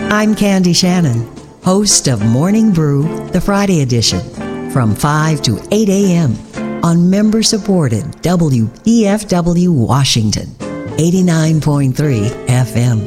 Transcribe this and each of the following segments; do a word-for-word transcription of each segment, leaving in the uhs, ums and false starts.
I'm Candy Shannon, host of Morning Brew, the Friday edition, from five to eight a.m. on member-supported W E F W Washington, eighty-nine point three F M.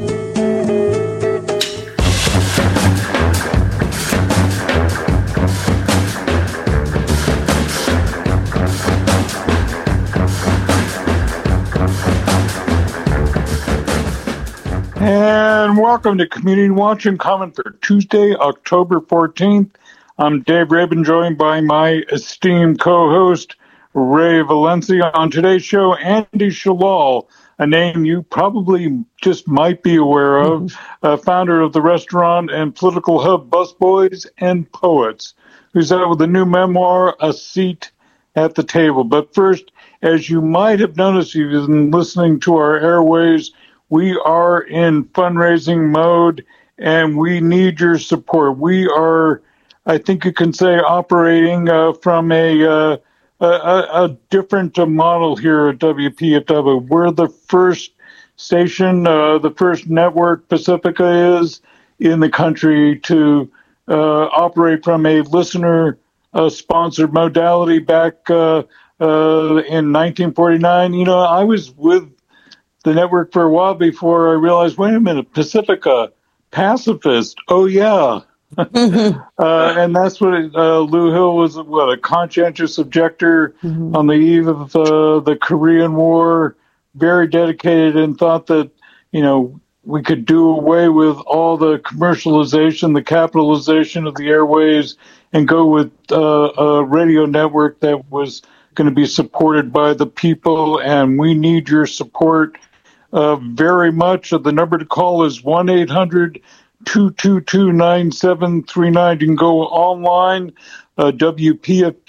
And welcome to Community Watch and Comment for Tuesday, October fourteenth. I'm Dave Rabin, joined by my esteemed co-host, Ray Valencia. On today's show, Andy Shalal, a name you probably just might be aware of, mm-hmm. uh, founder of the restaurant and political hub Busboys and Poets, who's out with a new memoir, A Seat at the Table. But first, as you might have noticed, you've been listening to our airways, we are in fundraising mode, and we need your support. We are, I think you can say, operating uh, from a, uh, a a different model here at W P F W. We're the first station, uh, the first network, Pacifica is, in the country to uh, operate from a listener-sponsored uh, modality back uh, uh, in nineteen forty-nine. You know, I was with the network for a while before I realized, wait a minute, Pacifica, pacifist, oh yeah. mm-hmm. uh, and that's what it, uh, Lou Hill was, what, a conscientious objector mm-hmm. on the eve of uh, the Korean War, very dedicated, and thought that, you know, we could do away with all the commercialization, the capitalization of the airways, and go with uh, a radio network that was going to be supported by the people, and we need your support uh, very much. The number to call is one eight hundred two two two nine seven three nine. You can go online, uh, W P F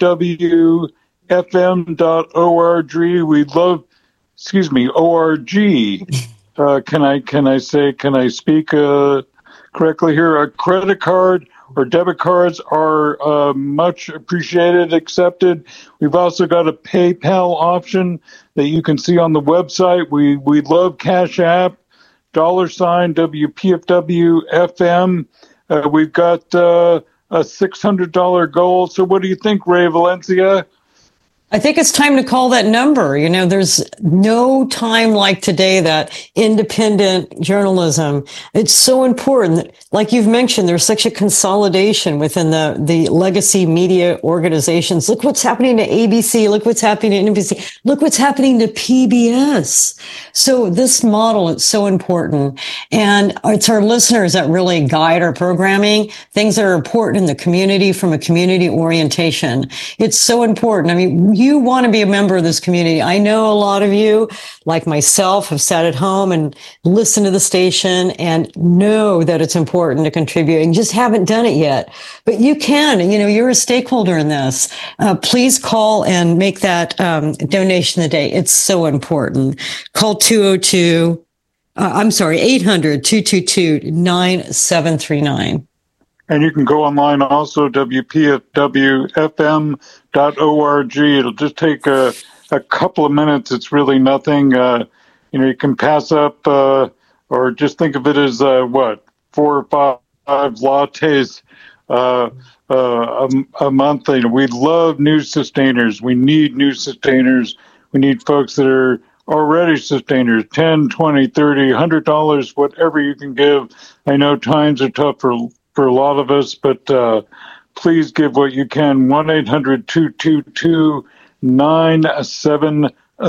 W F M dot org. We love, excuse me, O R G. Uh, can I can I say, can I speak uh, correctly here? A credit card or debit cards are uh, much appreciated, accepted. We've also got a PayPal option that you can see on the website. We we love Cash App, dollar sign W P F W F M. Uh, we've got uh, a six hundred dollars goal. So what do you think, Ray Valencia? I think it's time to call that number. You know, there's no time like today that independent journalism, it's so important. Like you've mentioned, there's such a consolidation within the, the legacy media organizations. Look what's happening to A B C. Look what's happening to N B C. Look what's happening to P B S. So this model is so important. And it's our listeners that really guide our programming, things that are important in the community from a community orientation. It's so important. I mean, you want to be a member of this community. I know a lot of you, like myself, have sat at home and listened to the station and know that it's important to contribute and just haven't done it yet. But you can, you know, you're a stakeholder in this. Uh, please call and make that um, donation today. It's so important. Call two oh two, uh, I'm sorry, eight hundred two two two nine seven three nine. And you can go online also, W P F W F M dot org. It'll just take a, a couple of minutes. It's really nothing. Uh, you know, you can pass up uh, or just think of it as, uh, what, four or five, five lattes uh, uh, a, a month. You know, we love new sustainers. We need new sustainers. We need folks that are already sustainers, ten, twenty, thirty, one hundred dollars, whatever you can give. I know times are tough for for a lot of us, but uh, please give what you can. one eight hundred two two two nine seven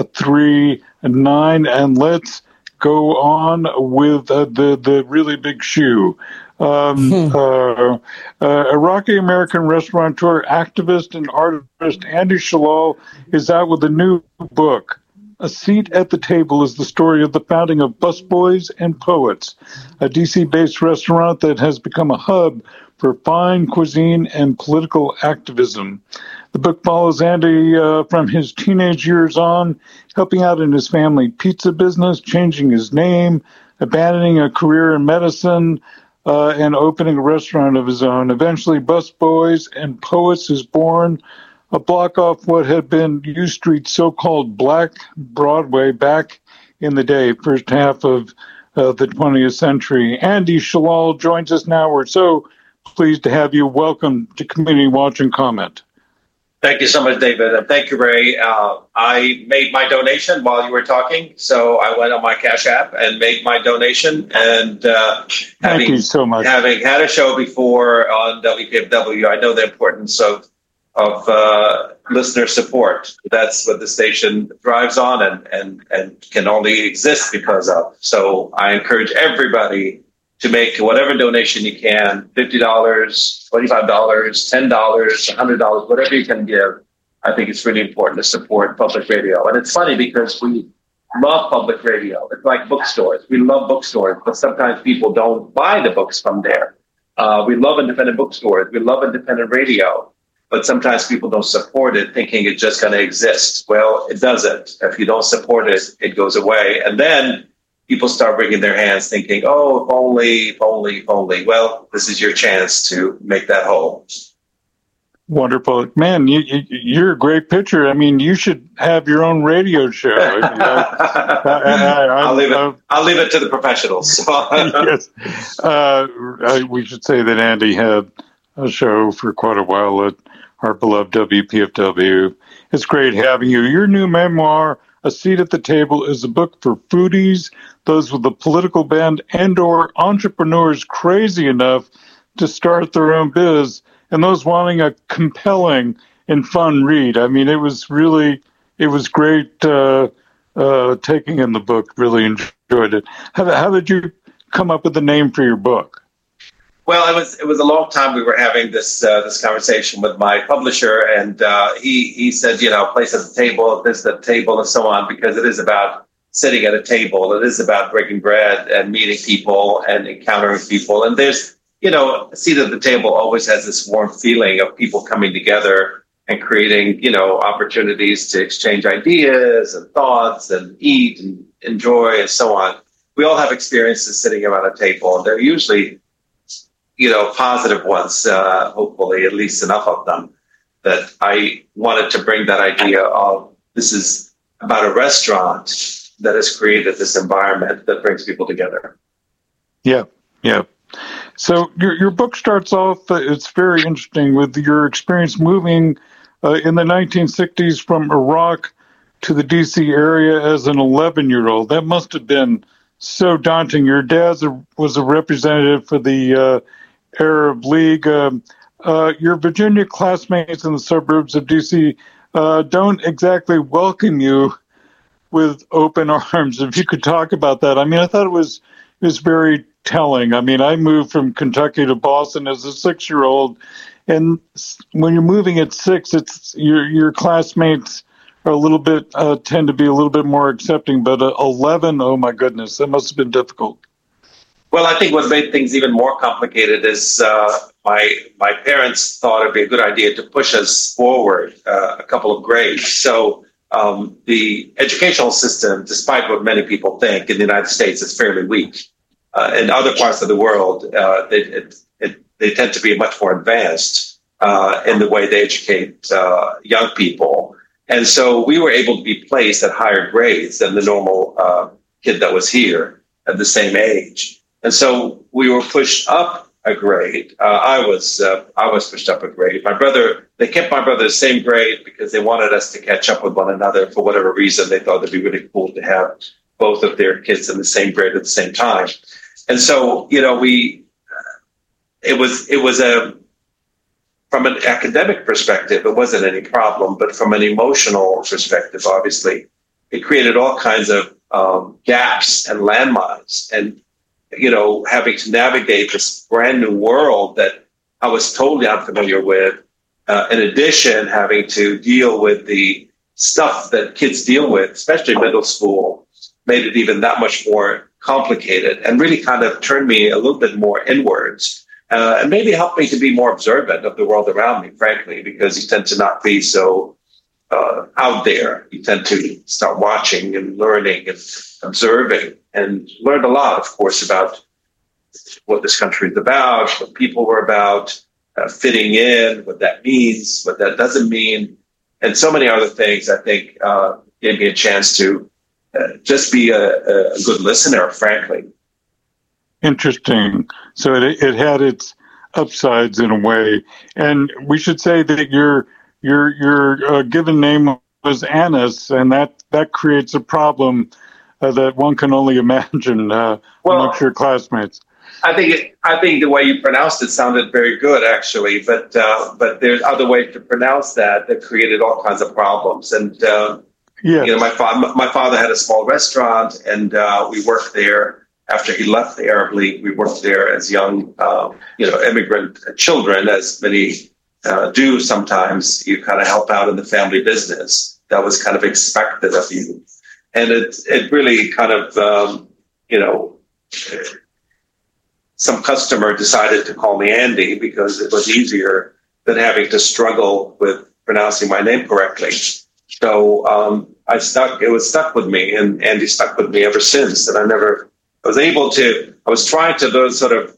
three nine, and let's go on with uh, the, the really big shoe. Um, hmm. uh, uh, Iraqi-American restaurateur, activist, and artist Andy Shalal is out with a new book. A Seat at the Table is the story of the founding of Busboys and Poets, a D C-based restaurant that has become a hub for fine cuisine and political activism. The book follows Andy uh, from his teenage years on, helping out in his family pizza business, changing his name, abandoning a career in medicine, uh, and opening a restaurant of his own. Eventually, Busboys and Poets is born, a block off what had been U Street's so-called Black Broadway back in the day, first half of of the twentieth century. Andy Shalal joins us now. We're so pleased to have you. Welcome to Community Watch and Comment. Thank you so much, David. And thank you, Ray. Uh, I made my donation while you were talking. So I went on my Cash App and made my donation. And uh, having, thank you so much. Having had a show before on W P F W, I know the importance of, of uh, listener support. That's what the station thrives on and, and, and can only exist because of. So I encourage everybody to make whatever donation you can, fifty dollars, twenty-five dollars, ten dollars, one hundred dollars, whatever you can give. I think it's really important to support public radio. And it's funny because we love public radio. It's like bookstores. We love bookstores, but sometimes people don't buy the books from there. Uh, we love independent bookstores. We love independent radio, but sometimes people don't support it thinking it's just going to exist. Well, it doesn't. If you don't support it, it goes away. And then people start wringing their hands thinking, oh, if only, if only, if only. Well, this is your chance to make that whole. Wonderful. Man, you, you, you're a great pitcher. I mean, you should have your own radio show. I, I, I, I, I'll, leave it, I, I'll leave it to the professionals. Yes. Uh, I, we should say that Andy had a show for quite a while at our beloved W P F W. It's great having you. Your new memoir, A Seat at the Table, is a book for foodies, those with a political bent, and or entrepreneurs crazy enough to start their own biz, and those wanting a compelling and fun read. I mean, it was really, it was great uh, uh, taking in the book. Really enjoyed it. How, how did you come up with the name for your book? Well, it was it was a long time we were having this uh, this conversation with my publisher, and uh, he he said, you know, place at the table, this at the table, and so on, because it is about sitting at a table. It is about breaking bread and meeting people and encountering people. And there's, you know, a seat at the table always has this warm feeling of people coming together and creating, you know, opportunities to exchange ideas and thoughts and eat and enjoy and so on. We all have experiences sitting around a table, and they're usually, you know, positive ones, uh, hopefully, at least enough of them, that I wanted to bring that idea of this is about a restaurant that has created this environment that brings people together. Yeah, yeah. So your your book starts off, uh, it's very interesting, with your experience moving uh, in the nineteen sixties from Iraq to the D C area as an eleven-year-old. That must have been so daunting. Your dad was a representative for the uh, Arab League. Um, uh, your Virginia classmates in the suburbs of D C uh, don't exactly welcome you with open arms. If you could talk about that. I mean, I thought it was it was very telling. I mean, I moved from Kentucky to Boston as a six-year-old, and when you're moving at six, it's your your classmates are a little bit uh, tend to be a little bit more accepting. But uh, eleven, oh my goodness, that must have been difficult. Well, I think what made things even more complicated is uh, my my parents thought it'd be a good idea to push us forward uh, a couple of grades. So um, the educational system, despite what many people think, in the United States is fairly weak. Uh, in other parts of the world, uh, they, it, it, they tend to be much more advanced uh, in the way they educate uh, young people. And so we were able to be placed at higher grades than the normal uh, kid that was here at the same age. And so we were pushed up a grade. Uh, I was uh, I was pushed up a grade. My brother, they kept my brother the same grade because they wanted us to catch up with one another for whatever reason. They thought it'd be really cool to have both of their kids in the same grade at the same time. And so, you know, we it was it was a from an academic perspective, it wasn't any problem, but from an emotional perspective, obviously, it created all kinds of um, gaps and landmines. And you know, having to navigate this brand new world that I was totally unfamiliar with. Uh, in addition, having to deal with the stuff that kids deal with, especially middle school, made it even that much more complicated and really kind of turned me a little bit more inwards uh, and maybe helped me to be more observant of the world around me, frankly, because you tend to not be so uh, out there. You tend to start watching and learning and observing, and learned a lot, of course, about what this country is about, what people were about, uh, fitting in, what that means, what that doesn't mean, and so many other things. I think uh, gave me a chance to uh, just be a, a good listener, frankly, interesting. So it it had its upsides in a way. And we should say that your your your uh, given name was Annis, and that that creates a problem uh, that one can only imagine uh, well, amongst your classmates. I think it, I think the way you pronounced it sounded very good, actually. But uh, but there's other ways to pronounce that that created all kinds of problems. And uh, yes. you know, my father my father had a small restaurant, and uh, we worked there. After he left the Arab League, we worked there as young, uh, you know, immigrant children, as many uh, do. Sometimes you kind of help out in the family business. That was kind of expected of you, and it it really kind of um, you know. Some customer decided to call me Andy because it was easier than having to struggle with pronouncing my name correctly. So um, I stuck, it was stuck with me, and Andy stuck with me ever since. And I never I was able to, I was trying to those sort of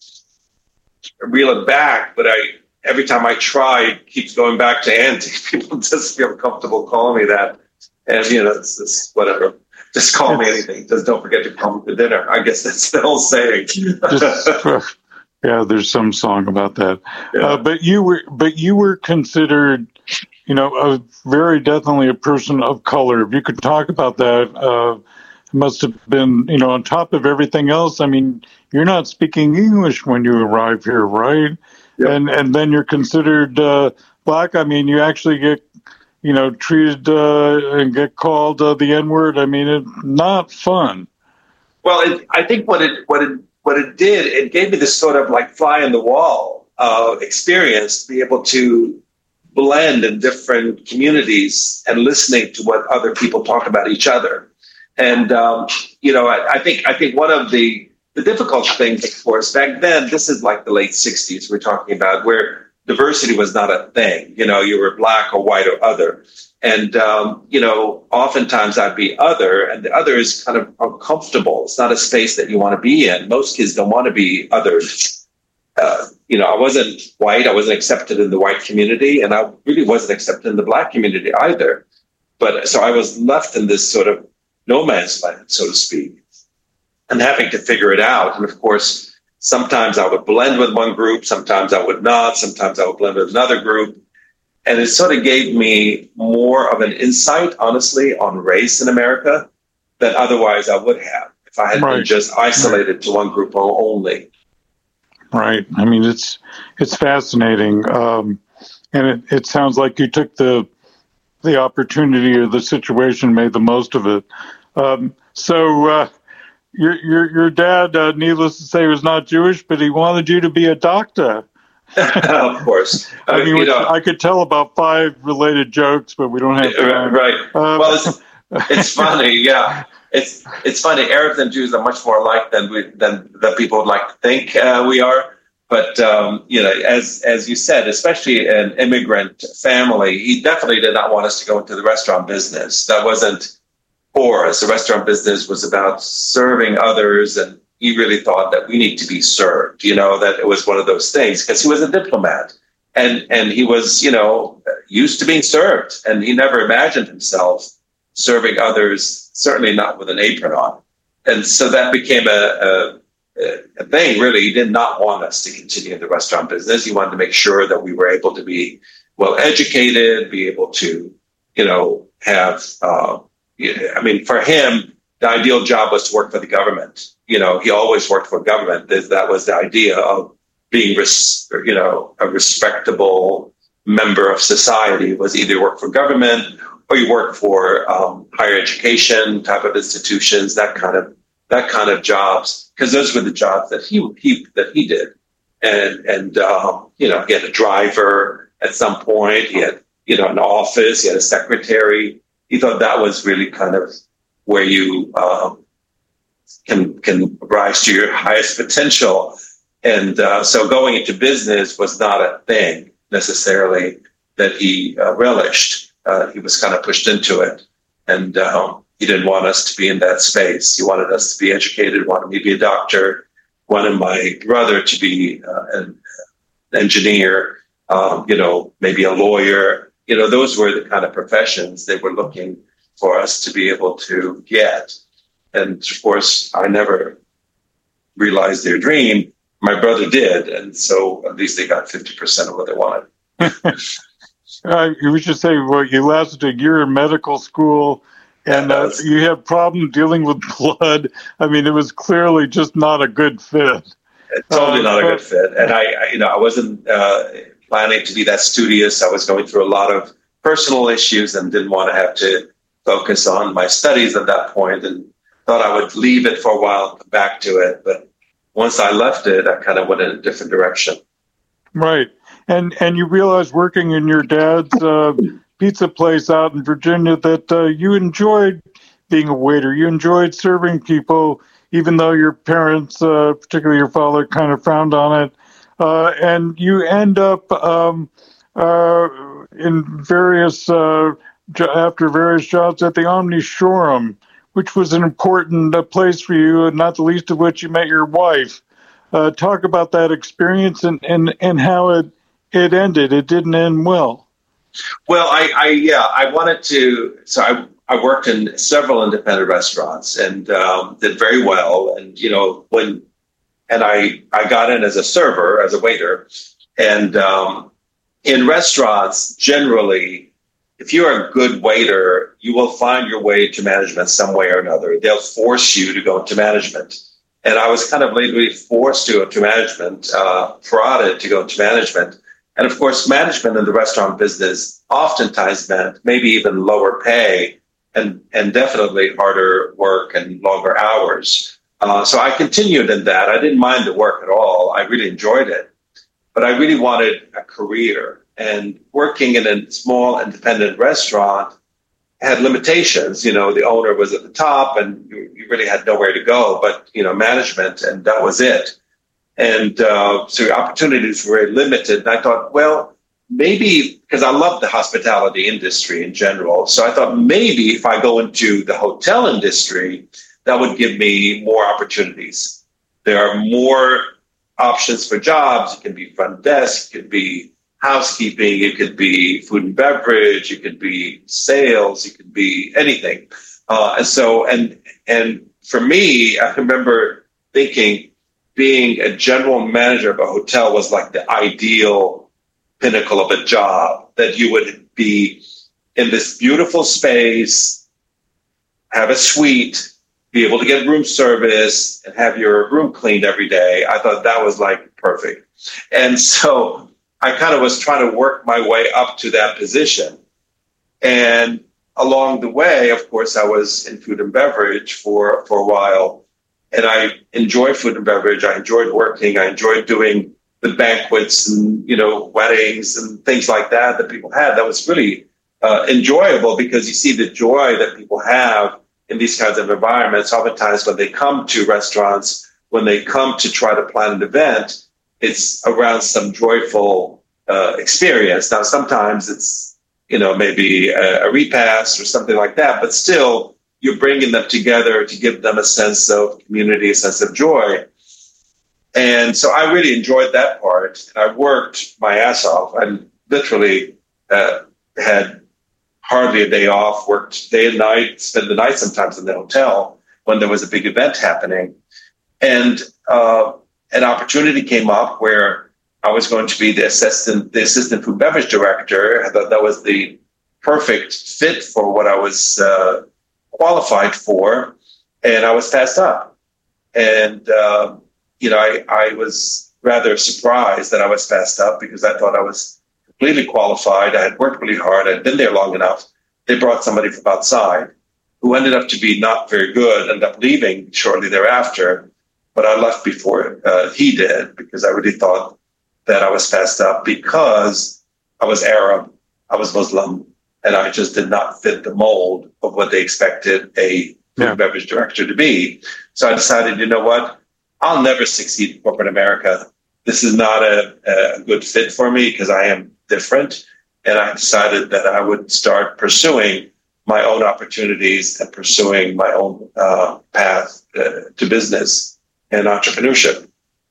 reel it back, but I, every time I try, it keeps going back to Andy. People just feel comfortable calling me that. And, you know, it's just whatever. Just call me anything. Just don't forget to come to dinner. I guess that's the whole saying. Just, yeah, there's some song about that. Yeah. Uh, but you were, but you were considered, you know, a very definitely a person of color. If you could talk about that, uh, it must have been, you know, on top of everything else. I mean, you're not speaking English when you arrive here, right? Yep. And and then you're considered uh, black. I mean, you actually get, you know, treated uh, and get called uh, the N-word. I mean, it's not fun. Well, it, I think what it what it what it did, it gave me this sort of like fly in the wall uh, experience to be able to blend in different communities and listening to what other people talk about each other. And um, you know, I, I think I think one of the the difficult things, of course, back then, this is like the late sixties we're talking about, where diversity was not a thing. You know, you were black or white or other. And, um, you know, oftentimes I'd be other, and the other is kind of uncomfortable. It's not a space that you want to be in. Most kids don't want to be others. Uh, you know, I wasn't white. I wasn't accepted in the white community, and I really wasn't accepted in the black community either. But so I was left in this sort of no man's land, so to speak, and having to figure it out. And of course, sometimes I would blend with one group, sometimes I would not, sometimes I would blend with another group. And it sort of gave me more of an insight, honestly, on race in America than otherwise I would have if I had right. been just isolated right. to one group only. Right. I mean, it's it's fascinating. Um, and it, it sounds like you took the the opportunity or the situation, made the most of it. Um, so, uh, Your your your dad, uh, needless to say, was not Jewish, but he wanted you to be a doctor. Of course, I, I mean, mean, you know, I could tell about five related jokes, but we don't have time. Right. Um, well, it's, it's funny. Yeah, it's it's funny. Arabs and Jews are much more alike than we than that people would like to think uh, we are. But um, you know, as as you said, especially an immigrant family, he definitely did not want us to go into the restaurant business. That wasn't for us. The restaurant business was about serving others, and he really thought that we need to be served, you know, that it was one of those things, because he was a diplomat, and and he was, you know, used to being served, and he never imagined himself serving others, certainly not with an apron on. And so that became a, a, a thing, really. He did not want us to continue in the restaurant business. He wanted to make sure that we were able to be well educated, be able to, you know, have, uh, I mean, for him, the ideal job was to work for the government. You know, he always worked for government. That was the idea of being, res- you know, a respectable member of society, was either work for government or you work for um, higher education type of institutions, that kind of that kind of jobs, because those were the jobs that he he that he did. And and um, you know, he had a driver at some point. He had, you know, an office. He had a secretary. He thought that was really kind of where you um, can can rise to your highest potential. And uh, so going into business was not a thing necessarily that he uh, relished. Uh, he was kind of pushed into it. And um, he didn't want us to be in that space. He wanted us to be educated, wanted me to be a doctor, wanted my brother to be uh, an engineer, um, you know, maybe a lawyer. You know, those were the kind of professions they were looking for us to be able to get. And of course, I never realize their dream. My brother did, and so at least they got fifty percent of what they wanted. uh, you should say, well, you lasted a year in medical school, and uh, you had problems dealing with blood. I mean, it was clearly just not a good fit. Totally uh, not a but, good fit. And I, I you know, I wasn't uh, planning to be that studious. I was going through a lot of personal issues and didn't want to have to focus on my studies at that point, and thought I would leave it for a while and come back to it. But once I left it, I kind of went in a different direction. Right. And and you realized working in your dad's uh, pizza place out in Virginia that uh, you enjoyed being a waiter. You enjoyed serving people, even though your parents, uh, particularly your father, kind of frowned on it. Uh, and you end up um, uh, in various, uh, after various jobs at the Omni Showroom, which was an important uh, place for you, and not the least of which you met your wife. Uh, talk about that experience and, and, and how it, it ended. It didn't end well. Well, I, I yeah, I wanted to, so I, I worked in several independent restaurants and um, did very well. And, you know, when, and I, I got in as a server, as a waiter. And um, in restaurants, generally, if you're a good waiter, you will find your way to management some way or another. They'll force you to go into management. And I was kind of lately forced to go to management, uh, prodded to go into management. And of course, management in the restaurant business oftentimes meant maybe even lower pay and, and definitely harder work and longer hours. Uh, so I continued in that. I didn't mind the work at all. I really enjoyed it. But I really wanted a career. And working in a small independent restaurant had limitations. You know, the owner was at the top and you, you really had nowhere to go but, you know, management, and that was it. And uh, so opportunities were very limited. And I thought, well, maybe, because I love the hospitality industry in general. So I thought maybe if I go into the hotel industry, that would give me more opportunities. There are more options for jobs. It can be front desk, it could be housekeeping, it could be food and beverage, it could be sales, it could be anything. Uh, and so, and and for me, I remember thinking being a general manager of a hotel was like the ideal pinnacle of a job, that you would be in this beautiful space, have a suite, be able to get room service, and have your room cleaned every day. I thought that was like perfect. And so I kind of was trying to work my way up to that position. And along the way, of course, I was in food and beverage for, for a while. And I enjoyed food and beverage. I enjoyed working. I enjoyed doing the banquets and, you know, weddings and things like that that people had. That was really uh, enjoyable, because you see the joy that people have in these kinds of environments. Oftentimes when they come to restaurants, when they come to try to plan an event, it's around some joyful uh, experience. Now, sometimes it's, you know, maybe a, a repast or something like that, but still you're bringing them together to give them a sense of community, a sense of joy. And so I really enjoyed that part. And I worked my ass off. I literally uh, had hardly a day off, worked day and night, spent the night sometimes in the hotel when there was a big event happening. And uh, an opportunity came up where I was going to be the assistant, the assistant food beverage director. I thought that was the perfect fit for what I was uh, qualified for, and I was passed up. And uh, you know, I, I was rather surprised that I was passed up, because I thought I was completely qualified. I had worked really hard. I'd been there long enough. They brought somebody from outside who ended up to be not very good, ended up leaving shortly thereafter. But I left before uh, he did, because I really thought that I was passed up because I was Arab, I was Muslim, and I just did not fit the mold of what they expected a food yeah. and beverage director to be. So I decided, you know what? I'll never succeed in corporate America. This is not a, a good fit for me, because I am different. And I decided that I would start pursuing my own opportunities and pursuing my own uh, path uh, to business and entrepreneurship.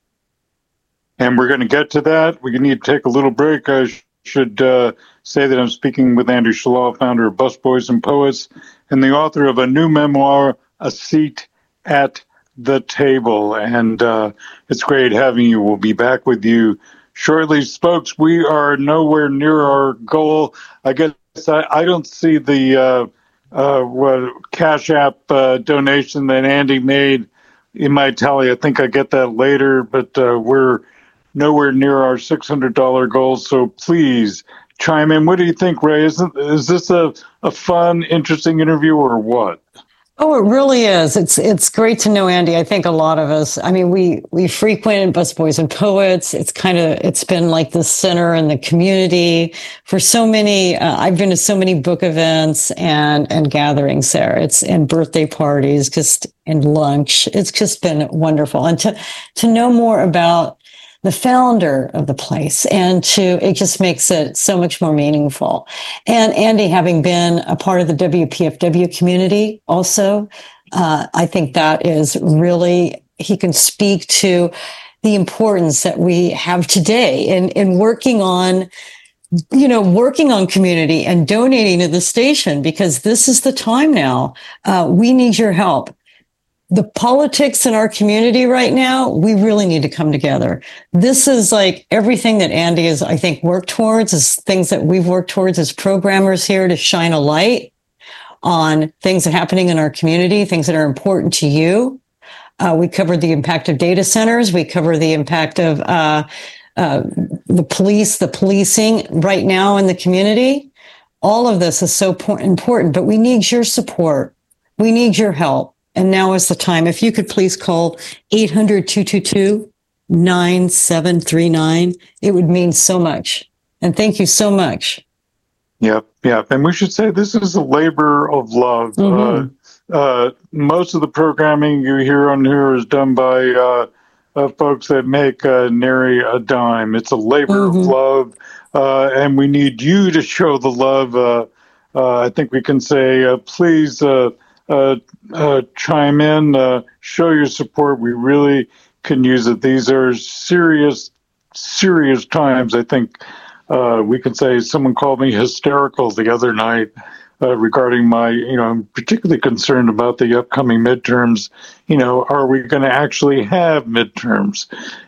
And we're going to get to that. We need to take a little break. I sh- should uh, say that I'm speaking with Andrew Shalal, founder of Busboys and Poets, and the author of a new memoir, A Seat at the table. And uh, it's great having you. We'll be back with you shortly. Spokes, we are nowhere near our goal. I guess I, I don't see the uh, uh, what Cash App uh, donation that Andy made in my tally. I think I get that later, but uh, we're nowhere near our six hundred dollars goal. So please chime in. What do you think, Ray? Is, it, is this a, a fun, interesting interview or what? Oh, it really is. It's it's great to know Andy. I think a lot of us, I mean, we we frequent Busboys and Poets. It's kind of, it's been like the center in the community for so many, uh, I've been to so many book events and, and gatherings there. It's, and birthday parties, just, and lunch. It's just been wonderful. And to, to know more about the founder of the place, and to, it just makes it so much more meaningful. And Andy, having been a part of the W P F W community also, uh, I think that is really, he can speak to the importance that we have today in, in working on, you know, working on community and donating to the station, because this is the time now. Uh, we need your help. The politics in our community right now, we really need to come together. This is like everything that Andy has, I think, worked towards, is things that we've worked towards as programmers here to shine a light on things that are happening in our community, things that are important to you. Uh, we covered the impact of data centers. We cover the impact of uh, uh, the police, the policing right now in the community. All of this is so important, but we need your support. We need your help. And now is the time. If you could please call eight hundred, two two two, nine seven three nine, it would mean so much. And thank you so much. Yep, yep. And we should say this is a labor of love. Mm-hmm. Uh, uh, most of the programming you hear on here is done by uh, uh, folks that make uh, nary a dime. It's a labor mm-hmm. of love, uh, and we need you to show the love. Uh, uh, I think we can say, uh, please, uh, Uh, uh, chime in, uh, show your support. We really can use it. These are serious, serious times. I think uh, we can say someone called me hysterical the other night uh, regarding my, you know, I'm particularly concerned about the upcoming midterms. You know, are we going to actually have midterms?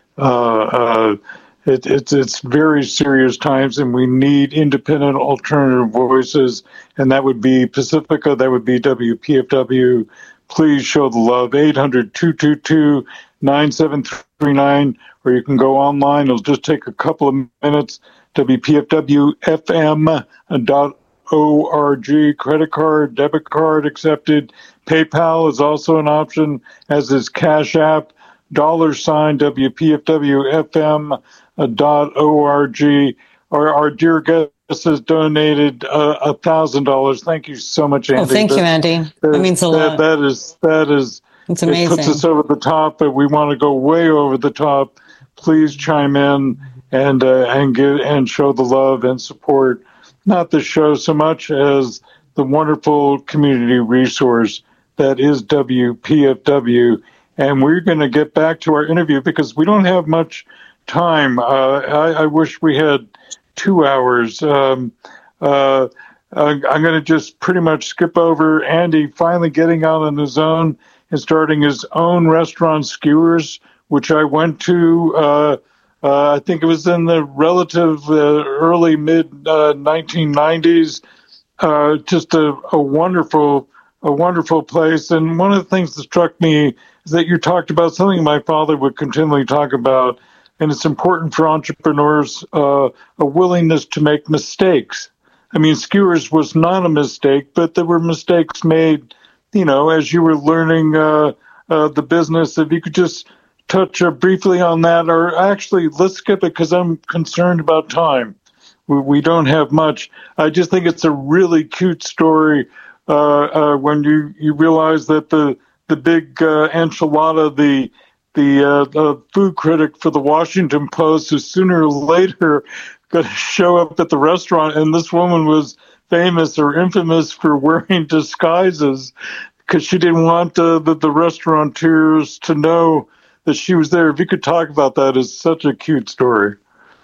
Uh, uh, It, it's it's very serious times, and we need independent alternative voices, and that would be Pacifica, that would be W P F W. Please show the love, eight hundred, two two two, nine seven three nine, or you can go online. It'll just take a couple of minutes, W P F W F M dot org, credit card, debit card accepted. PayPal is also an option, as is Cash App, dollar sign W P F W F M dot org. Our, our dear guest has donated uh, a thousand dollars. Thank you so much, Andy. Oh, thank that, you, Andy. That, that means a that, lot. That is that is. It's amazing. It puts us over the top, but we want to go way over the top. Please chime in and uh, and get and show the love and support, not the show so much as the wonderful community resource that is W P F W. And we're going to get back to our interview because we don't have much time. Uh, I, I wish we had two hours. Um, uh, I'm going to just pretty much skip over Andy finally getting out on his own and starting his own restaurant, Skewers, which I went to. Uh, uh, I think it was in the relative uh, early mid uh, nineteen nineties. Uh, just a, a wonderful, a wonderful place. And one of the things that struck me is that you talked about something my father would continually talk about, and it's important for entrepreneurs, uh, a willingness to make mistakes. I mean, Skewers was not a mistake, but there were mistakes made, you know, as you were learning uh, uh, the business. If you could just touch uh, briefly on that, or actually, let's skip it because I'm concerned about time. We, we don't have much. I just think it's a really cute story uh, uh, when you, you realize that the the big uh, enchilada, the the, uh, the food critic for the Washington Post, who sooner or later going to show up at the restaurant, and this woman was famous or infamous for wearing disguises because she didn't want uh, the, the restaurateurs to know that she was there. If you could talk about that, it's such a cute story.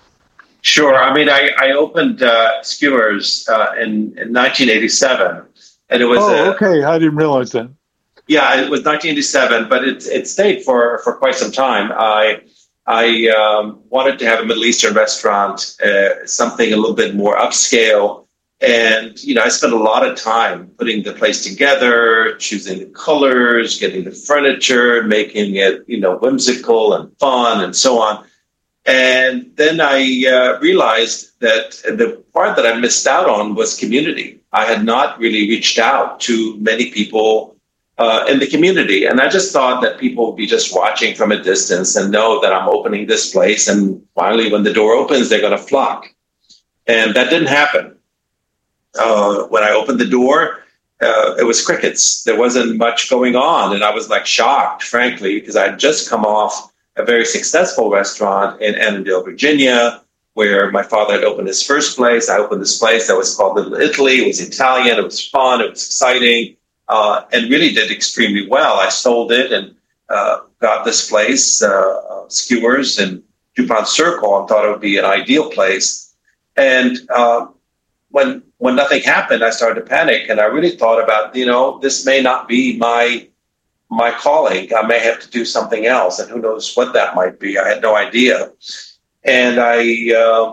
Sure. I mean, I, I opened uh, Skewers uh, in, in nineteen eighty-seven, and it was oh, a, okay. I didn't realize that. Yeah, it was nineteen eighty-seven, but it it stayed for, for quite some time. I I um, wanted to have a Middle Eastern restaurant, uh, something a little bit more upscale. And, you know, I spent a lot of time putting the place together, choosing the colors, getting the furniture, making it, you know, whimsical and fun and so on. And then I uh, realized that the part that I missed out on was community. I had not really reached out to many people uh, in the community. And I just thought that people would be just watching from a distance and know that I'm opening this place. And finally, when the door opens, they're going to flock. And that didn't happen. Uh, when I opened the door, uh, it was crickets. There wasn't much going on. And I was like shocked, frankly, because I had just come off a very successful restaurant in Annandale, Virginia, where my father had opened his first place. I opened this place that was called Little Italy. It was Italian. It was fun. It was exciting, uh, and really did extremely well. I sold it and uh, got this place, uh, Skewers in DuPont Circle, and thought it would be an ideal place. And uh, when when nothing happened, I started to panic, and I really thought about, you know, this may not be my my calling. I may have to do something else, and who knows what that might be. I had no idea. And I uh,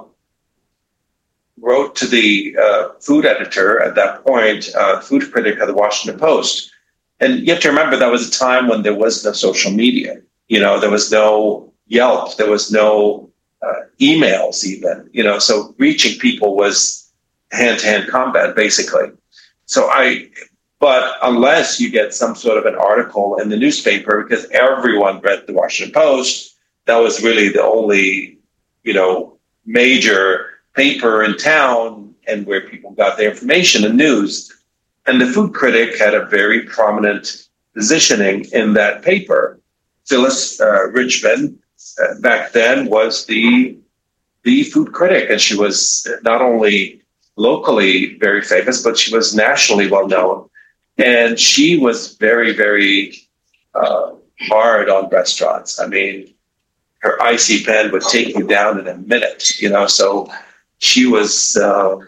wrote to the uh, food editor at that point, uh, food critic of the Washington Post. And you have to remember that was a time when there was no social media. You know, there was no Yelp, there was no uh, emails even, you know, so reaching people was hand-to-hand combat, basically. So I, but unless you get some sort of an article in the newspaper, because everyone read the Washington Post, that was really the only, you know, major paper in town and where people got their information and news. And the food critic had a very prominent positioning in that paper. Phyllis uh, Richmond uh, back then was the the food critic, and she was not only locally very famous, but she was nationally well known. And she was very, very uh, hard on restaurants. I mean, her icy pen would take you down in a minute, you know, so she was uh,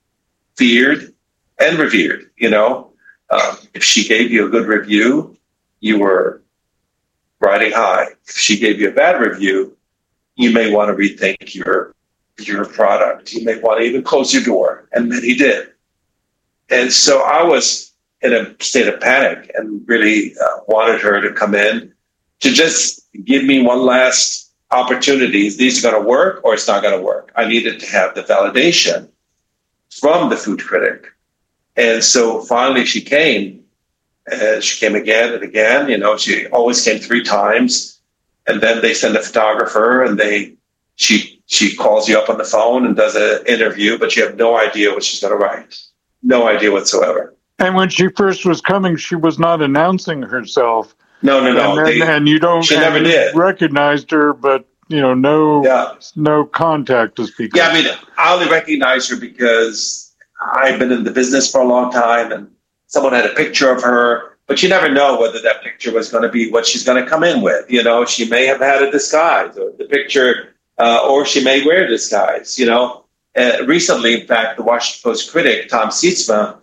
feared and revered, you know. Uh, if she gave you a good review, you were riding high. If she gave you a bad review, you may want to rethink your your product. You may want to even close your door, and many did. And so I was in a state of panic and really uh, wanted her to come in to just give me one last opportunity. Is these going to work or it's not going to work? I needed to have the validation from the food critic. And so finally she came, and she came again and again. You know, she always came three times. And then they send a photographer, and they she she calls you up on the phone and does an interview, but you have no idea what she's going to write. No idea whatsoever. And when she first was coming, she was not announcing herself. No, no, no. And, then, they, and you don't she never did. recognized her, but you know, no, yeah. no contact to speak. Yeah, of. I mean, I only recognize her because I've been in the business for a long time, and someone had a picture of her, but you never know whether that picture was going to be what she's going to come in with. You know, she may have had a disguise, or the picture, uh, or she may wear a disguise. You know, uh, recently, in fact, the Washington Post critic Tom Sietsma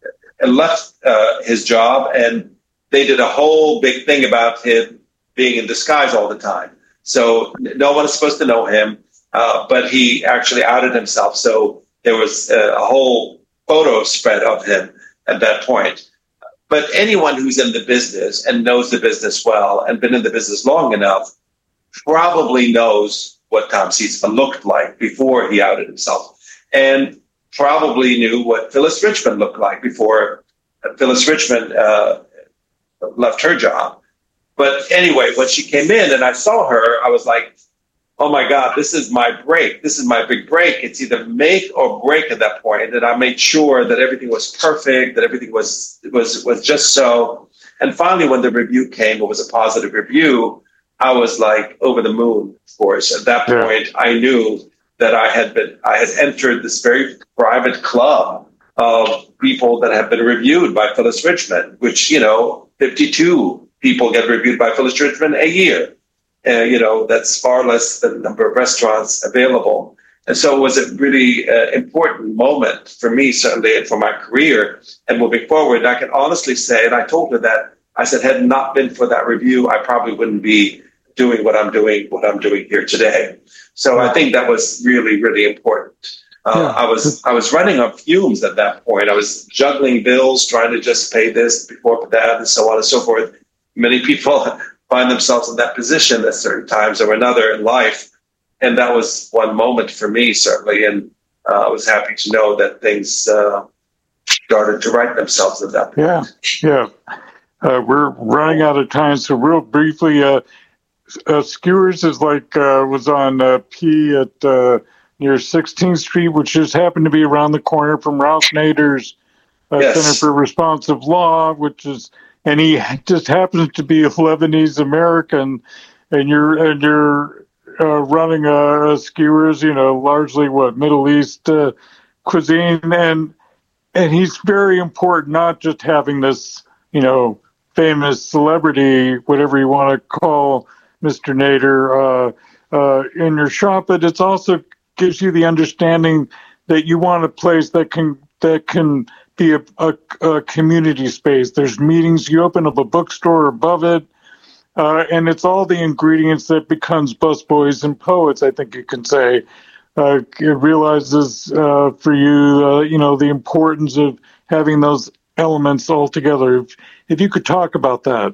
left uh, his job, and they did a whole big thing about him being in disguise all the time. So no one is supposed to know him, uh, but he actually outed himself. So there was a, a whole photo spread of him at that point. But anyone who's in the business and knows the business well and been in the business long enough probably knows what Tom Sietsma looked like before he outed himself, and probably knew what Phyllis Richmond looked like before Phyllis Richmond uh, left her job. But anyway, when she came in and I saw her, I was like, oh my God, this is my break. This is my big break. It's either make or break at that point. And I made sure that everything was perfect, that everything was was was just so. And finally, when the review came, it was a positive review. I was like over the moon, of course. At that point, yeah. I knew that I had been I had entered this very private club of people that have been reviewed by Phyllis Richmond, which, you know, fifty-two people get reviewed by Phyllis Richmond a year. Uh, you know, that's far less than the number of restaurants available. And so it was a really uh, important moment for me, certainly, and for my career. And moving forward, I can honestly say, and I told her that I said, had it not been for that review, I probably wouldn't be doing what I'm doing, what I'm doing here today. So I think that was really, really important. Uh, yeah. I was I was running on fumes at that point. I was juggling bills, trying to just pay this before that, and so on and so forth. Many people find themselves in that position at certain times or another in life, and that was one moment for me, certainly. And uh, I was happy to know that things uh, started to right themselves at that point. Yeah, yeah. Uh, we're running out of time, so real briefly, uh, uh, Skewers is like uh, was on uh, P at. Uh, near sixteenth Street, which just happened to be around the corner from Ralph Nader's uh, yes. Center for Responsive Law, which is, and he just happens to be a Lebanese American, and you're and you're uh, running a, a Skewers, you know, largely what Middle East uh, cuisine, and and he's very important, not just having this, you know, famous celebrity, whatever you want to call Mister Nader, uh, uh, in your shop, but it's also gives you the understanding that you want a place that can that can be a, a, a community space. There's meetings. You open up a bookstore above it, uh, and it's all the ingredients that becomes Busboys and Poets. I think you can say uh, it realizes uh, for you, uh, you know, the importance of having those elements all together. If, if you could talk about that.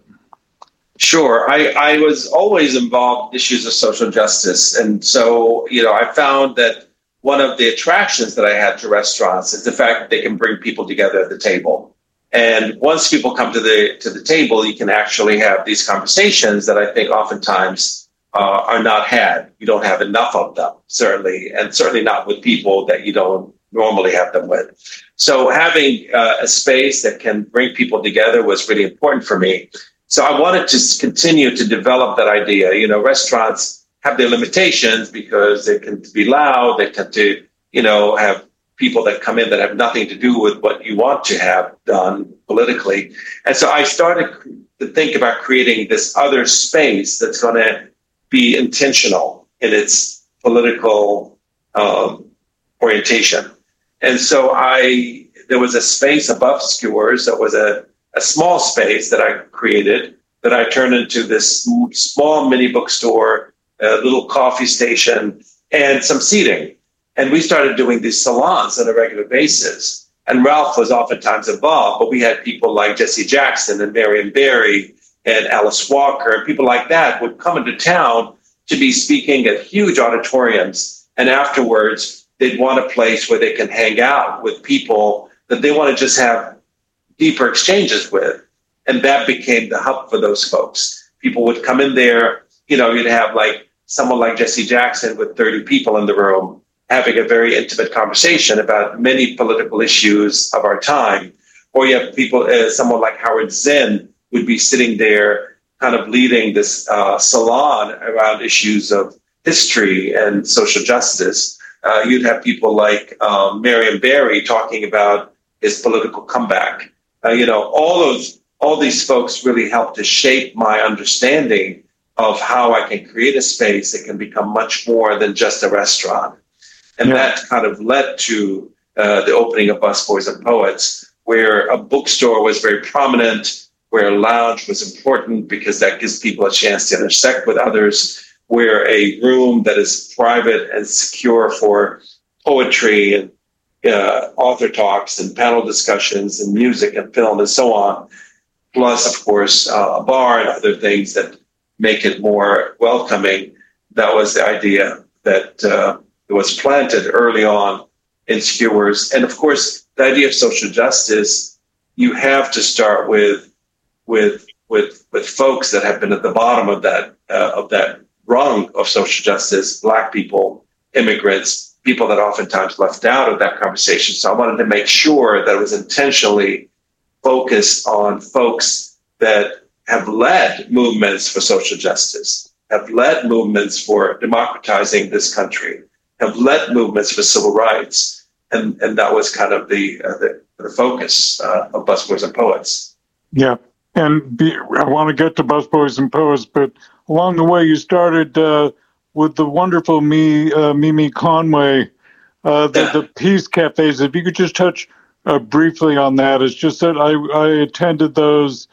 Sure. I, I was always involved in issues of social justice. And so, you know, I found that one of the attractions that I had to restaurants is the fact that they can bring people together at the table. And once people come to the to the table, you can actually have these conversations that I think oftentimes uh, are not had. You don't have enough of them, certainly, and certainly not with people that you don't normally have them with. So having uh, a space that can bring people together was really important for me. So I wanted to continue to develop that idea. You know, restaurants have their limitations because they can be loud. They tend to, you know, have people that come in that have nothing to do with what you want to have done politically. And so I started to think about creating this other space that's going to be intentional in its political um, orientation. And so I, there was a space above Skewers that was a a small space that I created that I turned into this small mini bookstore, a little coffee station, and some seating. And we started doing these salons on a regular basis. And Ralph was oftentimes involved, but we had people like Jesse Jackson and Marion Barry and Alice Walker and people like that would come into town to be speaking at huge auditoriums. And afterwards, they'd want a place where they can hang out with people that they want to just have deeper exchanges with. And that became the hub for those folks. People would come in there, you know, you'd have like someone like Jesse Jackson with thirty people in the room having a very intimate conversation about many political issues of our time. Or you have people, uh, someone like Howard Zinn would be sitting there kind of leading this uh, salon around issues of history and social justice. Uh, you'd have people like um, Marion Barry talking about his political comeback. Uh, you know, all those, all these folks really helped to shape my understanding of how I can create a space that can become much more than just a restaurant. And yeah. that kind of led to uh, the opening of Busboys and Poets, where a bookstore was very prominent, where a lounge was important because that gives people a chance to intersect with others, where a room that is private and secure for poetry and Uh, author talks and panel discussions and music and film and so on, plus, of course, uh, a bar and other things that make it more welcoming. That was the idea that uh, was planted early on in Skewers. And, of course, the idea of social justice, you have to start with with with with folks that have been at the bottom of that uh, of that rung of social justice, Black people, immigrants, people that oftentimes left out of that conversation. So I wanted to make sure that it was intentionally focused on folks that have led movements for social justice, have led movements for democratizing this country, have led movements for civil rights. And, and that was kind of the, uh, the, the focus uh, of Busboys and Poets. Yeah. And be, I want to get to Busboys and Poets, but along the way you started uh, with the wonderful me, uh, Mimi Conway, uh, the, yeah. the Peace Cafes. If you could just touch uh, briefly on that. It's just that I, I attended those,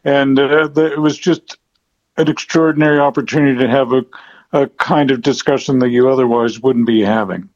and uh, the, it was just an extraordinary opportunity to have a, a kind of discussion that you otherwise wouldn't be having.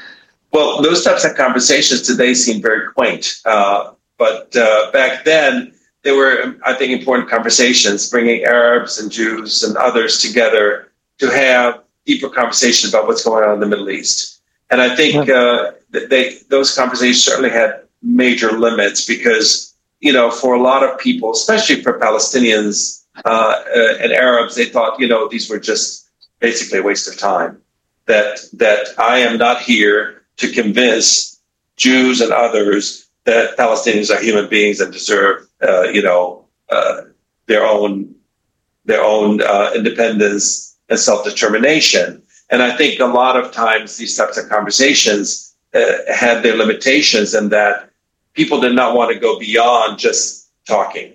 Well, those types of conversations today seem very quaint, uh, but uh, back then they were, I think, important conversations, bringing Arabs and Jews and others together to have deeper conversations about what's going on in the Middle East. And I think uh, they those conversations certainly had major limits because, you know, for a lot of people, especially for Palestinians uh, uh, and Arabs, they thought, you know, these were just basically a waste of time, that that I am not here to convince Jews and others that Palestinians are human beings and deserve, uh, you know, uh, their own their own uh, independence and self-determination. And I think a lot of times these types of conversations uh, had their limitations in that people did not want to go beyond just talking.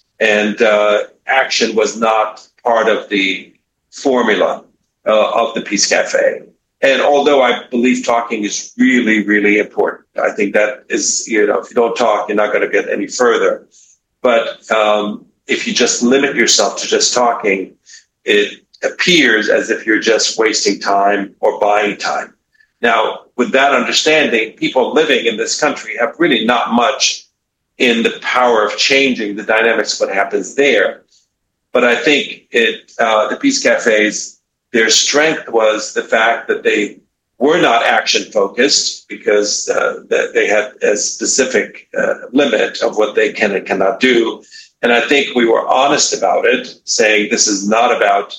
And uh, action was not part of the formula uh, of the Peace Cafe. And although I believe talking is really, really important, I think that is, you know, if you don't talk, you're not going to get any further. But um, if you just limit yourself to just talking, it appears as if you're just wasting time or buying time. Now, with that understanding, people living in this country have really not much in the power of changing the dynamics of what happens there. But I think it, uh, the Peace Cafes, their strength was the fact that they were not action focused because uh, that they had a specific uh, limit of what they can and cannot do. And I think we were honest about it, saying this is not about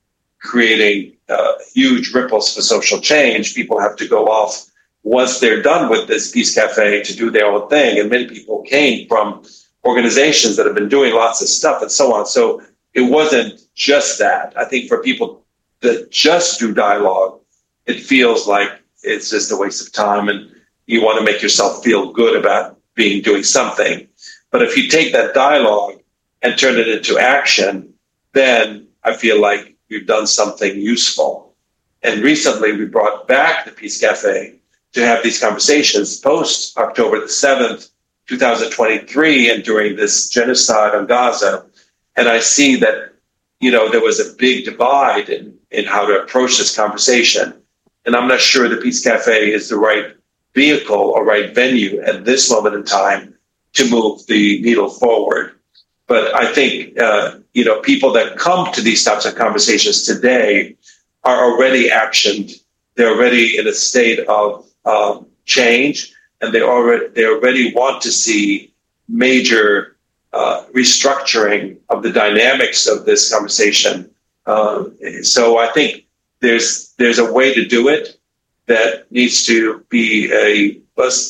creating uh, huge ripples for social change. People have to go off once they're done with this Peace Cafe to do their own thing. And many people came from organizations that have been doing lots of stuff and so on. So it wasn't just that. I think for people that just do dialogue, it feels like it's just a waste of time and you want to make yourself feel good about being doing something. But if you take that dialogue and turn it into action, then I feel like we've done something useful. And recently we brought back the Peace Cafe to have these conversations post October the seventh, two thousand twenty-three, and during this genocide on Gaza. And I see that, you know, there was a big divide in, in how to approach this conversation. And I'm not sure the Peace Cafe is the right vehicle or right venue at this moment in time to move the needle forward. But I think, uh, you know, people that come to these types of conversations today are already actioned. They're already in a state of um, change, and they already they already want to see major uh, restructuring of the dynamics of this conversation. Uh, so I think there's there's a way to do it that needs to be a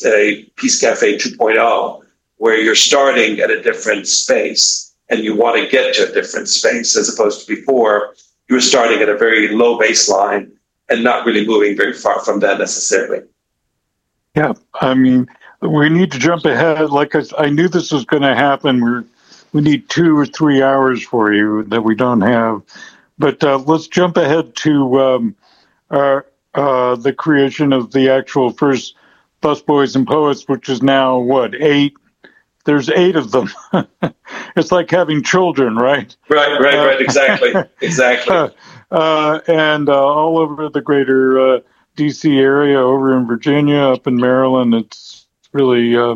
a Peace Cafe two point oh, where you're starting at a different space and you want to get to a different space, as opposed to before you were starting at a very low baseline and not really moving very far from that necessarily. Yeah, I mean, we need to jump ahead. Like I, I knew this was going to happen. We're, we need two or three hours for you that we don't have. But uh, let's jump ahead to um, our, uh, the creation of the actual first Busboys and Poets, which is now, what, eight? There's eight of them. It's like having children, right? Right, right, right. Exactly, exactly. Uh, uh, and uh, all over the greater uh, D C area, over in Virginia, up in Maryland. It's really uh,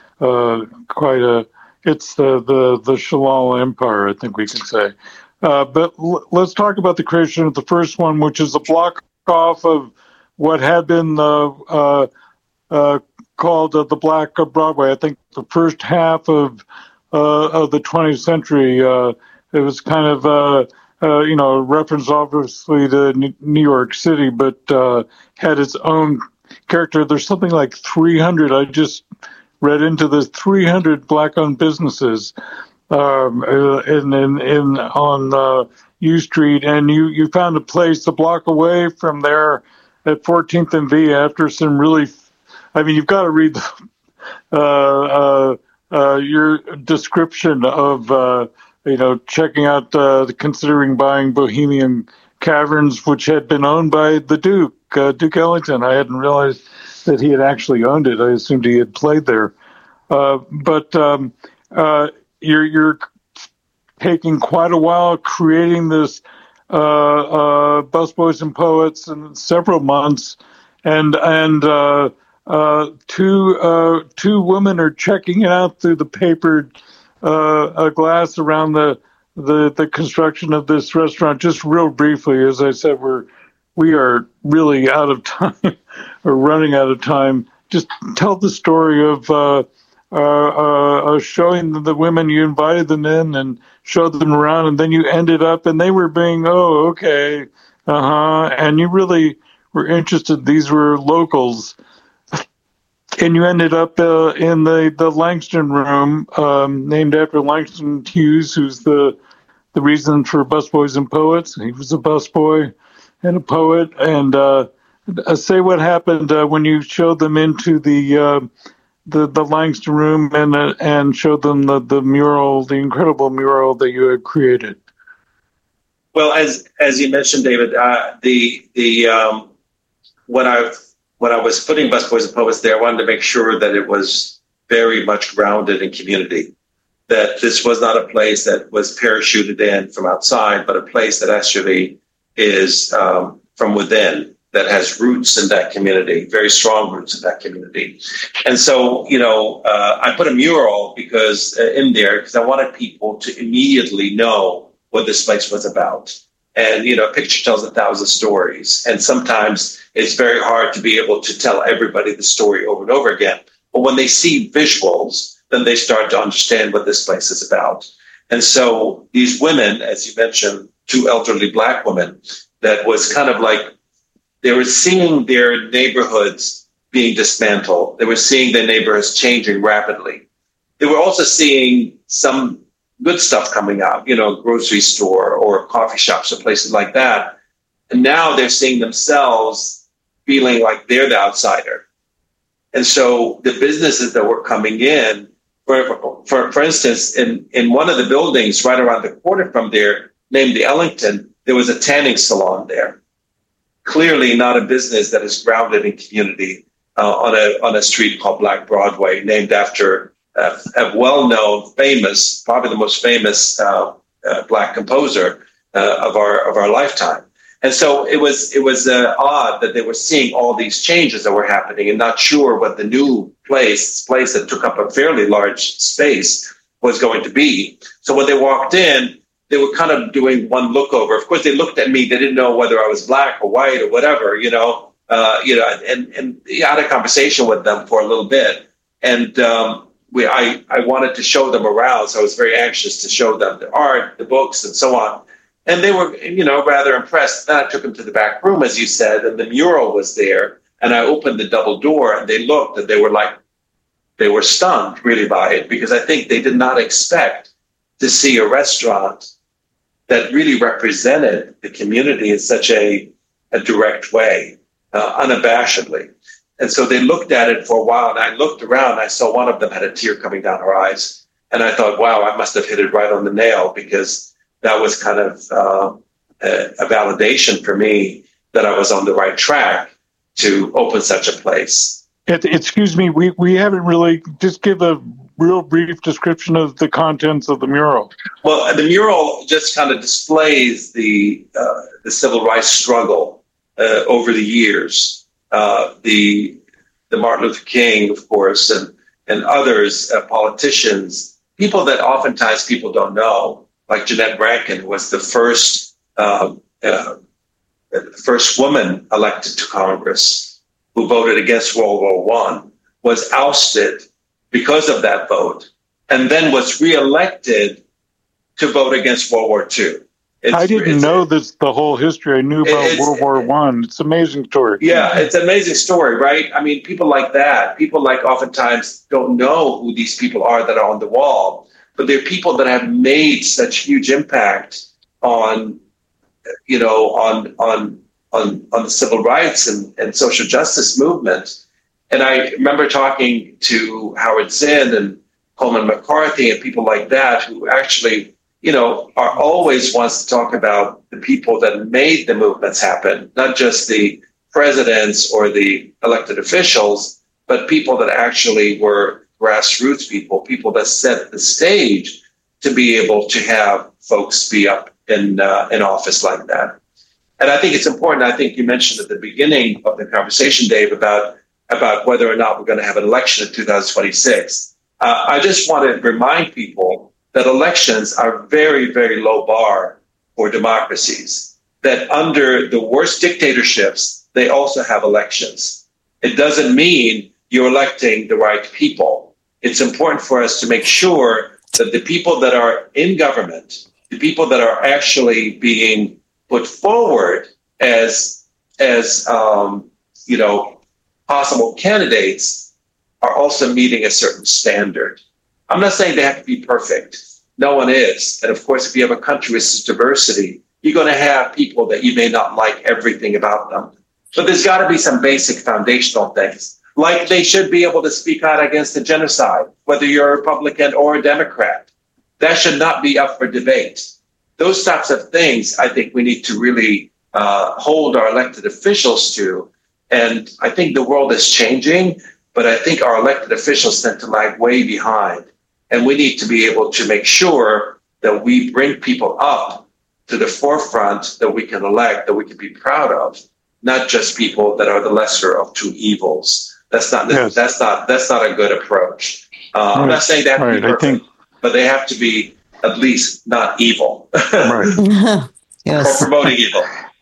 uh, quite a. It's the the the Shalal Empire, I think we can say. Uh, but l- let's talk about the creation of the first one, which is a block off of what had been the. Uh, uh, called uh, the Black Broadway. I think the first half of uh, of the twentieth century, uh, it was kind of, uh, uh, you know, a reference obviously to New York City, but uh, had its own character. There's something like three hundred, I just read into this, three hundred Black-owned businesses um, in, in, in on uh, U Street, and you, you found a place a block away from there at fourteenth and V after some really I mean, you've got to read the, uh, uh, uh, your description of, uh, you know, checking out, uh, considering buying Bohemian Caverns, which had been owned by the Duke, uh, Duke Ellington. I hadn't realized that he had actually owned it. I assumed he had played there. Uh, but um, uh, your your taking quite a while creating this uh, uh, Busboys and Poets in several months, and and uh, uh, two uh, two women are checking it out through the papered uh, a glass around the, the the construction of this restaurant. Just real briefly, as I said, we're we are really out of time, or running out of time. Just tell the story of uh, uh, uh, showing the women. You invited them in and showed them around, and then you ended up, and they were being, oh, okay, uh huh, and you really were interested. These were locals. And you ended up uh, in the, the Langston Room, um, named after Langston Hughes, who's the the reason for Busboys and Poets. He was a busboy and a poet. And uh, say what happened uh, when you showed them into the uh, the, the Langston Room and uh, and showed them the, the mural, the incredible mural that you had created. Well, as as you mentioned, David, uh, the the um, when I when I was putting Busboys and Poets there, I wanted to make sure that it was very much grounded in community. That this was not a place that was parachuted in from outside, but a place that actually is um, from within, that has roots in that community, very strong roots in that community. And so, you know, uh, I put a mural because uh, in there because I wanted people to immediately know what this place was about. And, you know, a picture tells a thousand stories. And sometimes it's very hard to be able to tell everybody the story over and over again. But when they see visuals, then they start to understand what this place is about. And so these women, as you mentioned, two elderly Black women, that was kind of like, they were seeing their neighborhoods being dismantled. They were seeing their neighborhoods changing rapidly. They were also seeing some good stuff coming out, you know, grocery store or coffee shops or places like that. And now they're seeing themselves feeling like they're the outsider. And so the businesses that were coming in, for for, for instance, in, in one of the buildings right around the corner from there, named the Ellington, there was a tanning salon there. Clearly not a business that is grounded in community uh, on a on a street called Black Broadway, named after uh, a well-known, famous, probably the most famous uh, uh, Black composer uh, of our of our lifetime. And so it was it was uh, odd that they were seeing all these changes that were happening and not sure what the new place, place that took up a fairly large space, was going to be. So when they walked in, they were kind of doing one look over. Of course, they looked at me. They didn't know whether I was Black or white or whatever, you know, uh, you know, and, and I had a conversation with them for a little bit. And um, we, I, I wanted to show them around. So I was very anxious to show them the art, the books, and so on. And they were, you know, rather impressed. Then I took them to the back room, as you said, and the mural was there. And I opened the double door and they looked and they were like, they were stunned really by it, because I think they did not expect to see a restaurant that really represented the community in such a, a direct way, uh, unabashedly. And so they looked at it for a while, and I looked around, and I saw one of them had a tear coming down her eyes. And I thought, wow, I must have hit it right on the nail, because that was kind of uh, a, a validation for me that I was on the right track to open such a place. It, excuse me, we, we haven't really, just give a real brief description of the contents of the mural. Well, the mural just kind of displays the uh, the civil rights struggle uh, over the years. Uh, the the Martin Luther King, of course, and and others, uh, politicians, people that oftentimes people don't know, like Jeanette Rankin, who was the first uh, uh, first woman elected to Congress, who voted against World War One, was ousted because of that vote, and then was reelected to vote against World War Two. It's, I didn't know this, the whole history. I knew about World War One. It's an amazing story. Yeah, it's an amazing story, right? I mean, people like that, people like oftentimes don't know who these people are that are on the wall, but they're people that have made such huge impact on, you know, on on on, on the civil rights and, and social justice movement. And I remember talking to Howard Zinn and Coleman McCarthy and people like that, who actually, you know, are always wants to talk about the people that made the movements happen, not just the presidents or the elected officials, but people that actually were grassroots people, people that set the stage to be able to have folks be up in uh, in office like that. And I think it's important. I think you mentioned at the beginning of the conversation, Dave, about about whether or not we're going to have an election in two thousand twenty-six. Uh, I just want to remind people that elections are very, very low bar for democracies, that under the worst dictatorships, they also have elections. It doesn't mean you're electing the right people. It's important for us to make sure that the people that are in government, the people that are actually being put forward as, as um, you know, possible candidates are also meeting a certain standard. I'm not saying they have to be perfect. No one is. And of course, if you have a country with such diversity, you're going to have people that you may not like everything about them. But there's got to be some basic foundational things, like they should be able to speak out against a genocide, whether you're a Republican or a Democrat. That should not be up for debate. Those types of things, I think we need to really uh, hold our elected officials to. And I think the world is changing, but I think our elected officials tend to lag way behind. And we need to be able to make sure that we bring people up to the forefront that we can elect, that we can be proud of, not just people that are the lesser of two evils. That's not yes. that's not that's not a good approach. Uh, right. I'm not saying they have to right. be perfect, I think, but they have to be at least not evil. Right. Yes. Or promoting evil.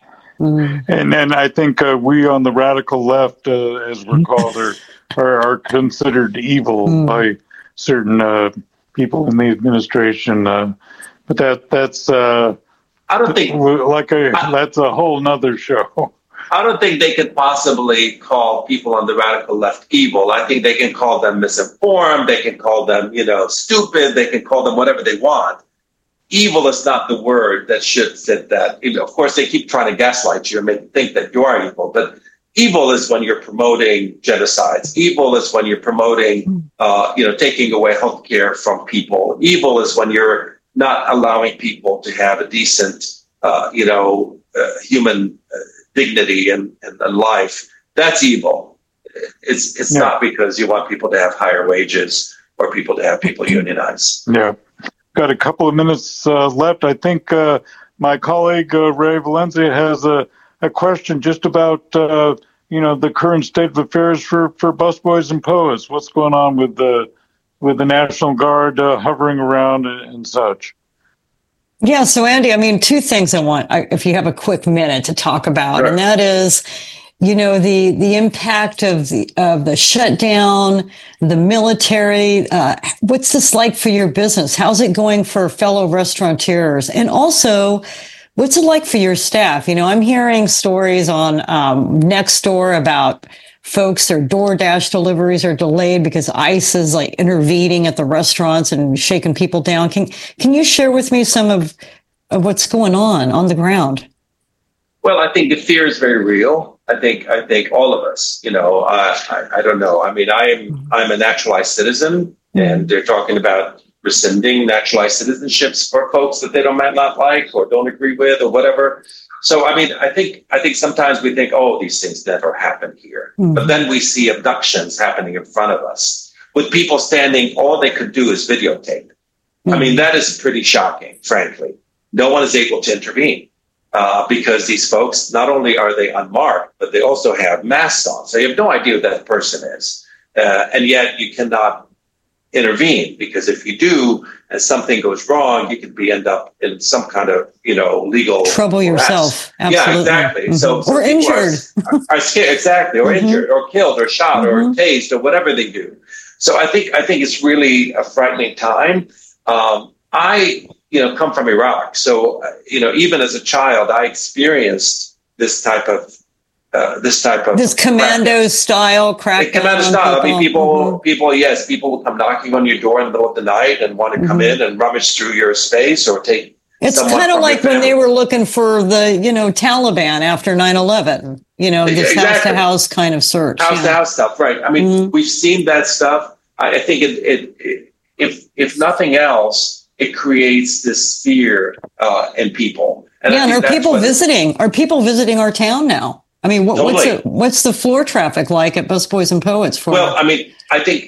And then I think uh, we on the radical left, uh, as we're called, are, are, are considered evil mm. by certain uh, people in the administration. Uh, but that that's uh, I don't think like a I, that's a whole nother show. I don't think they could possibly call people on the radical left evil. I think they can call them misinformed. They can call them, you know, stupid. They can call them whatever they want. Evil is not the word that should fit that. You know, of course, they keep trying to gaslight you and make you think that you are evil. But evil is when you're promoting genocides. Evil is when you're promoting, uh, you know, taking away health care from people. Evil is when you're not allowing people to have a decent, uh, you know, uh, human uh, dignity and, and, and life. That's evil. It's it's yeah. not because you want people to have higher wages or people to have people unionize. Yeah. Got a couple of minutes uh, left. I think uh, my colleague uh, Ray Valencia has a, a question just about uh, you know the current state of affairs for, for busboys and P O As. What's going on with the with the National Guard uh, hovering around and, and such? Yeah. So Andy, I mean, two things I want, if you have a quick minute to talk about, sure. And that is, you know, the, the impact of the, of the shutdown, the military. Uh, what's this like for your business? How's it going for fellow restaurateurs? And also, what's it like for your staff? You know, I'm hearing stories on, um, Nextdoor about folks, their DoorDash deliveries are delayed because ICE is like intervening at the restaurants and shaking people down. Can, can you share with me some of, of what's going on on the ground? Well, I think the fear is very real. I think I think all of us, you know, uh, I, I don't know. I mean, I'm I'm a naturalized citizen, and they're talking about rescinding naturalized citizenships for folks that they don't might not like or don't agree with or whatever. So, I mean, I think I think sometimes we think, oh, these things never happen here, mm-hmm. but then we see abductions happening in front of us with people standing. All they could do is videotape. Mm-hmm. I mean, that is pretty shocking, frankly. No one is able to intervene. Uh, because these folks, not only are they unmarked, but they also have masks on. So you have no idea who that person is. Uh, and yet you cannot intervene, because if you do and something goes wrong, you could be end up in some kind of, you know, legal trouble yourself. Absolutely. Yeah, exactly. Mm-hmm. So, so or injured. Are, are scared, exactly. Or mm-hmm. injured or killed or shot mm-hmm. or tased or whatever they do. So I think I think it's really a frightening time. Um, I you know, come from Iraq. So, you know, even as a child, I experienced this type of, uh, this type of. This commando style crackdown. Commando style. People. I mean, people, mm-hmm. people, yes, people will come knocking on your door in the middle of the night and want to mm-hmm. come in and rummage through your space or take. It's kind of like when they were looking for the, you know, Taliban after nine eleven, you know, this exactly. house to house kind of search. House yeah. to house stuff. Right. I mean, mm-hmm. we've seen that stuff. I, I think it, it, it, if, if nothing else, it creates this fear uh, in people. And yeah, and are people visiting? Are people visiting our town now? I mean, what, totally. what's it, what's the floor traffic like at Busboys and Poets? For well, I mean, I think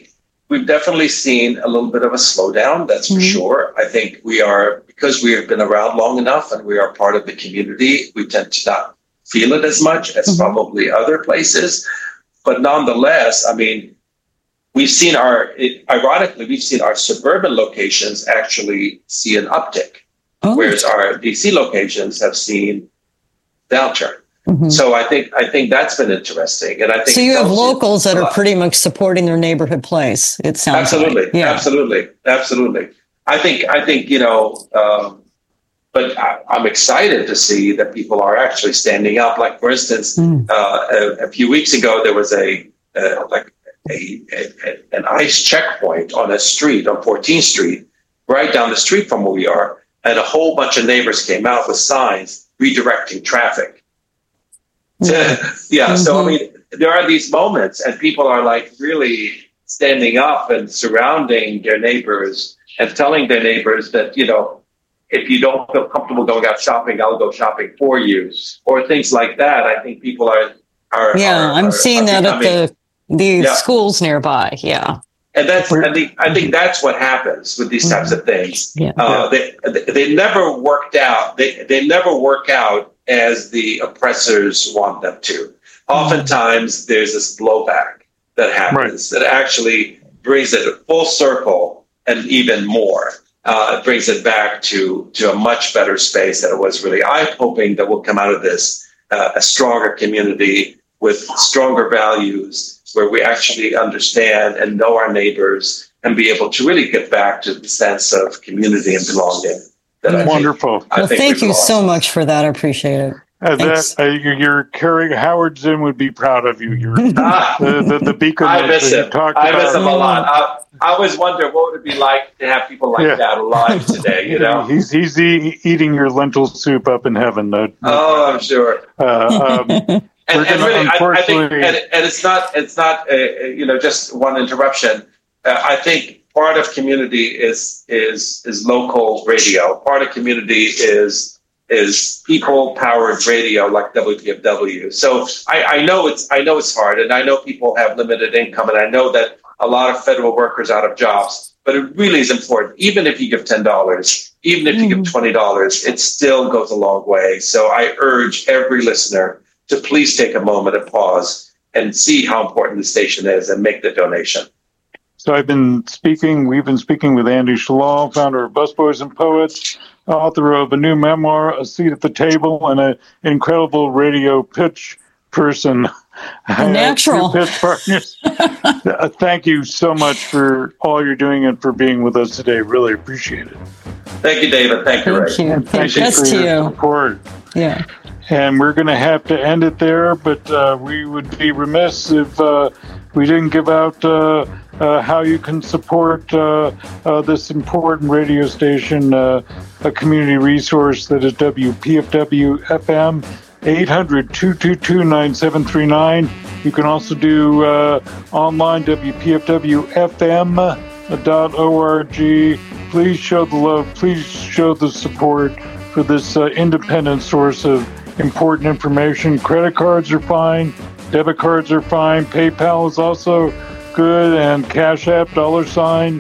we've definitely seen a little bit of a slowdown, that's for mm-hmm. sure. I think we are, because we have been around long enough and we are part of the community, we tend to not feel it as much as mm-hmm. probably other places. But nonetheless, I mean, we've seen our, it, ironically, we've seen our suburban locations actually see an uptick, oh. whereas our D C locations have seen downturn. Mm-hmm. So I think I think that's been interesting, and I think so. You have locals that are pretty much supporting their neighborhood place. It sounds absolutely, like. yeah. absolutely, absolutely. I think I think you know, um, but I, I'm excited to see that people are actually standing up. Like for instance, mm. uh, a, a few weeks ago there was a uh, like a, a an ICE checkpoint on a street on fourteenth Street, right down the street from where we are, and a whole bunch of neighbors came out with signs redirecting traffic. yeah. yeah. Mm-hmm. So, I mean, there are these moments and people are like really standing up and surrounding their neighbors and telling their neighbors that, you know, if you don't feel comfortable going out shopping, I'll go shopping for you, or things like that. I think people are, are, yeah, are, I'm are, seeing are that becoming, at the, the yeah. schools nearby. Yeah. And that's, I think, I think that's what happens with these types mm-hmm. of things. Yeah. Uh, they, they never worked out. They, they never work out as the oppressors want them to. Oftentimes, there's this blowback that happens right. that actually brings it full circle and even more. Uh, it brings it back to, to a much better space than it was really. I'm hoping that we'll come out of this uh, a stronger community with stronger values, where we actually understand and know our neighbors and be able to really get back to the sense of community and belonging. That Wonderful. I think, I well, think thank you lost. so much for that. I appreciate it. Uh, that, uh, your, your Kerry Howard Zinn would be proud of you. You're the, the, the beacon. I miss him. I miss him a lot. I, I always wonder what would it be like to have people like yeah. that alive today. You know, he's he's e- eating your lentil soup up in heaven. Uh, oh, I'm sure. Uh, um, and, and really, I, I think, and, and it's not it's not a, you know just one interruption. Uh, I think part of community is is is local radio. Part of community is. is people-powered radio like W P F W. So I, I know it's I know it's hard, and I know people have limited income, and I know that a lot of federal workers are out of jobs. But it really is important. Even if you give ten dollars, even if you mm. give twenty dollars, it still goes a long way. So I urge every listener to please take a moment and pause and see how important the station is and make the donation. So I've been speaking, we've been speaking with Andy Shalal, founder of Busboys and Poets, author of a new memoir, A Seat at the Table, and an incredible radio pitch person. Natural. Pitch partners. Thank you so much for all you're doing and for being with us today. Really appreciate it. Thank you, David. Thank you, Ray. Thank you. And thank Thank you for to your you. support. Yeah. And we're going to have to end it there, but uh, we would be remiss if uh, we didn't give out uh, uh, how you can support uh, uh, this important radio station, uh, a community resource that is W P F W F M, eight hundred, two two two, nine seven three nine. You can also do uh, online, W P F W F M dot org. Please show the love, please show the support for this uh, independent source of important information. Credit cards are fine, debit cards are fine, PayPal is also good, and Cash App, dollar sign,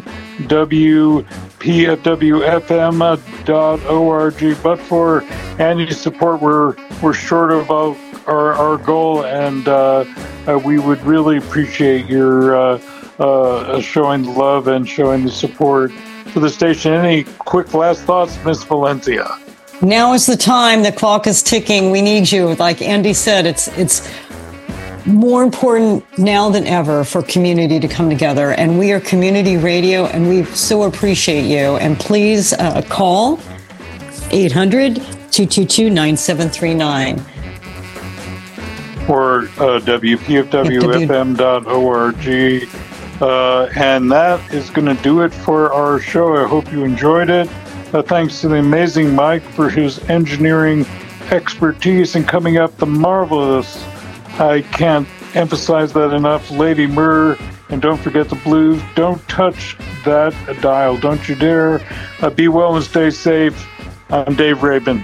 W P F W F M dot org. But for any support, we're we're short of our, our goal, and uh, uh, we would really appreciate your uh, uh, showing the love and showing the support for the station. Any quick last thoughts, Miss Valencia? Now is the time. The clock is ticking. We need you. Like Andy said, it's it's more important now than ever for community to come together. And we are community radio, and we so appreciate you. And please uh, call eight hundred, two two two, nine seven three nine. Or uh, W P F W F M dot org. Uh, and that is going to do it for our show. I hope you enjoyed it. Uh, thanks to the amazing Mike for his engineering expertise, and coming up, the marvelous, I can't emphasize that enough, Lady Murr. And don't forget the blues. Don't touch that dial. Don't you dare. Uh, be well and stay safe. I'm Dave Rabin.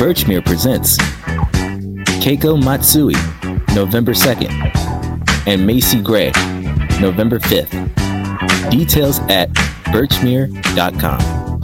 Birchmere presents Keiko Matsui, November second, and Macy Gray, November fifth. Details at birchmere dot com.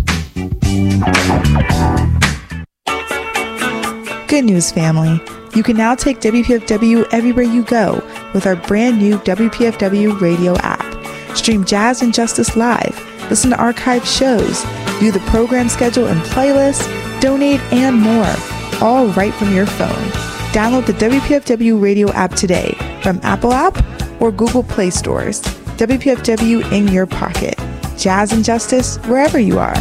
Good news, family. You can now take W P F W everywhere you go with our brand new W P F W radio app. Stream Jazz and Justice live, listen to archived shows, view the program schedule and playlists, donate, and more, all right from your phone. Download the W P F W radio app today from Apple App or Google Play stores. W P F W in your pocket. Jazz and Justice wherever you are.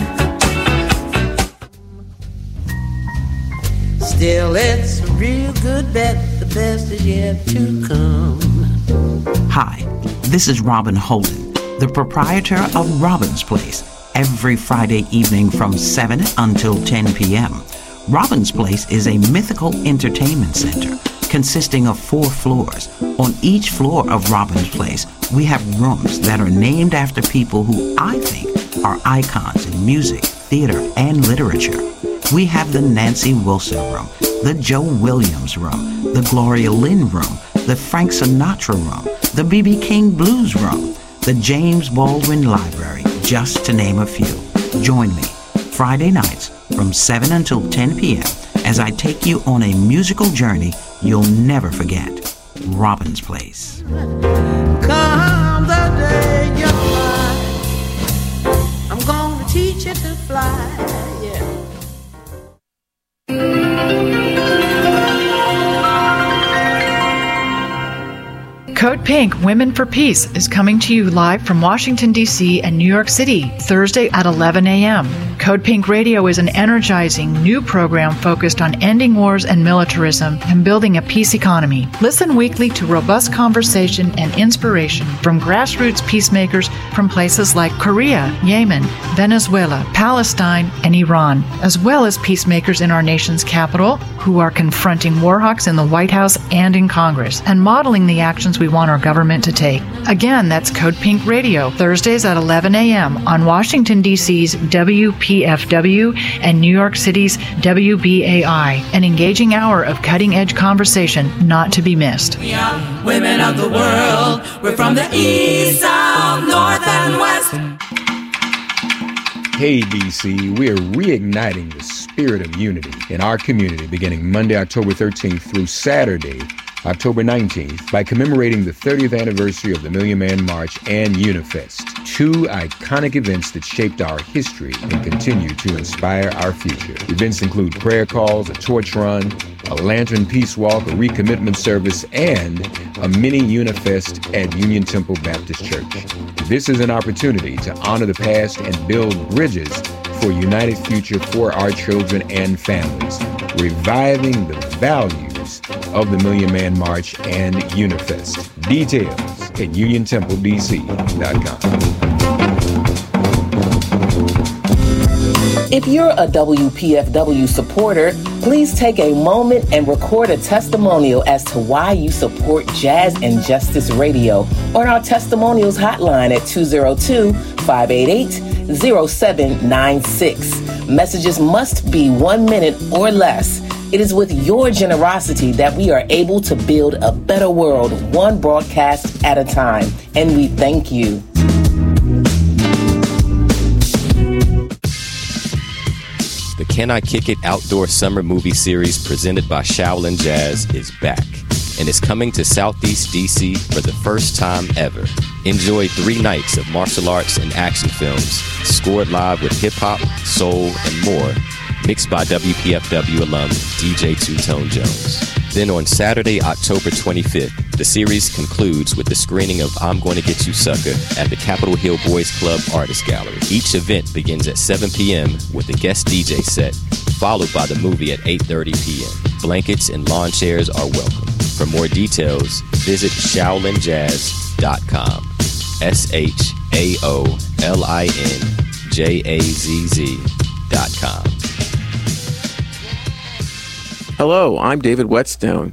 Still, it's a real good bet. The best is yet to come. Hi, this is Robin Holden, the proprietor of Robin's Place. Every Friday evening from seven until ten p.m. Robin's Place is a mythical entertainment center consisting of four floors. On each floor of Robin's Place, we have rooms that are named after people who I think are icons in music, theater, and literature. We have the Nancy Wilson Room, the Joe Williams Room, the Gloria Lynn Room, the Frank Sinatra Room, the B B King Blues Room, the James Baldwin Library, just to name a few. Join me Friday nights from seven until ten p.m. as I take you on a musical journey you'll never forget. Robin's Place. Come the day you fly, I'm gonna teach you to fly, yeah. Code Pink Women for Peace is coming to you live from Washington, D C and New York City, Thursday at eleven a.m. Code Pink Radio is an energizing new program focused on ending wars and militarism and building a peace economy. Listen weekly to robust conversation and inspiration from grassroots peacemakers from places like Korea, Yemen, Venezuela, Palestine, and Iran, as well as peacemakers in our nation's capital who are confronting war hawks in the White House and in Congress and modeling the actions we want our government to take. Again, that's Code Pink Radio, Thursdays at eleven a.m. on Washington, D C's W P F W and New York City's W B A I, an engaging hour of cutting-edge conversation not to be missed. We are women of the world. We're from the east, south, north, and west. Hey, D C, we are reigniting the spirit of unity in our community beginning Monday, October thirteenth through Saturday, October nineteenth, by commemorating the thirtieth anniversary of the Million Man March and Unifest, two iconic events that shaped our history and continue to inspire our future. Events include prayer calls, a torch run, a lantern peace walk, a recommitment service, and a mini Unifest at Union Temple Baptist Church. This is an opportunity to honor the past and build bridges for a united future for our children and families, reviving the values of the Million Man March and Unifest. Details at union temple d c dot com. If you're a W P F W supporter, please take a moment and record a testimonial as to why you support Jazz and Justice Radio on our testimonials hotline at two oh two, five eight eight, oh seven nine six. Messages must be one minute or less. It is with your generosity that we are able to build a better world, one broadcast at a time, and we thank you. The Can I Kick It Outdoor Summer Movie Series presented by Shaolin Jazz is back and is coming to Southeast D C for the first time ever. Enjoy three nights of martial arts and action films scored live with hip-hop, soul, and more, mixed by W P F W alum D J Two-Tone Jones. Then on Saturday, October twenty-fifth, the series concludes with the screening of I'm Gonna Get You Sucker at the Capitol Hill Boys Club Artist Gallery. Each event begins at seven p.m. with a guest D J set, followed by the movie at eight thirty p.m. Blankets and lawn chairs are welcome. For more details, visit shaolin jazz dot com. S H A O L I N J A Z Z dot com. Hello, I'm David Whetstone,